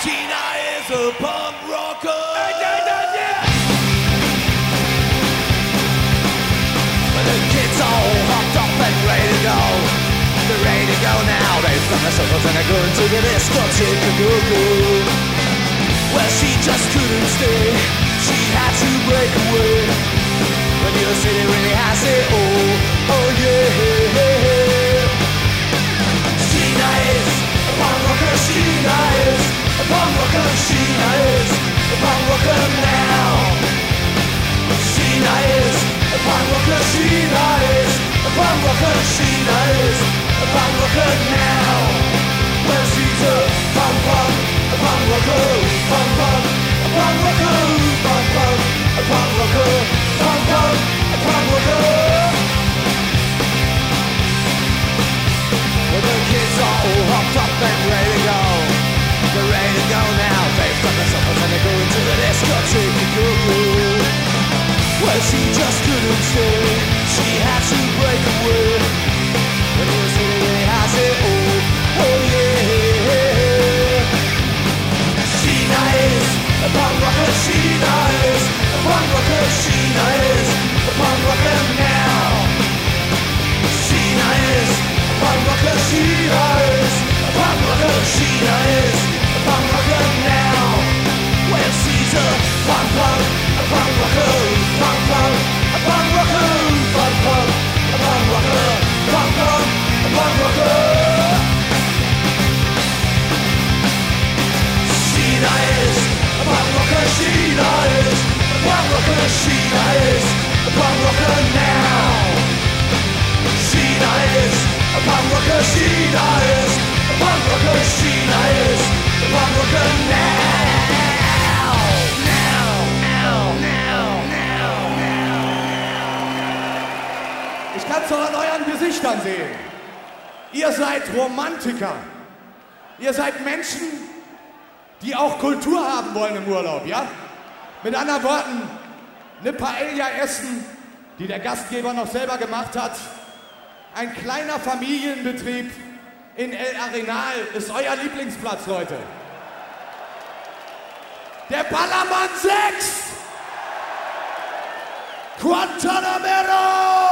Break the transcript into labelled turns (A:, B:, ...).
A: Tina is a punk rocker. But the kids all hopped up and ready to go. They're ready to go now. They've done their circles and they're going to the discotheque. Well, she just couldn't stay. She had to break away. When your city really has it all. Oh yeah. Sheena is a punk rocker. Sheena is a punk rocker. Sheena is a punk rocker now. Sheena is a punk rocker. Sheena is a punk rocker. Sheena is a punk rocker now. Well, she's a punk rocker, punk rocker, a punk rocker, a punk rocker. Well, the kids are all hopped up and ready to go. They're ready to go now. They've got their suppers and they're going to the discotheque. Well, she just couldn't stay. She had to break away. When the city really has it all. Oh yeah. Sheena is a punk rocker. Sheena is a punk rocker. Sheena is a punk rocker now. Sheena is a punk rocker. Sheena is a punk rocker. Sheena is a punk rocker now. Well, she's a punk rocker, a punk rocker, a punk rocker, a punk rocker, a punk rocker. Sheena is a punk rocker. Sheena is a punk rocker. Sheena is a punk rocker now. Sheena is a punk rocker. Sheena is a punk rocker. Sheena is a punk rocker now. Ich kann's doch an euren Gesichtern sehen. Ihr seid Romantiker. Ihr seid Menschen, die auch Kultur haben wollen im Urlaub, ja? Mit anderen Worten, eine Paella essen, die der Gastgeber noch selber gemacht hat. Ein kleiner Familienbetrieb in El Arenal ist euer Lieblingsplatz, Leute. Der Ballermann 6! Guantanamero!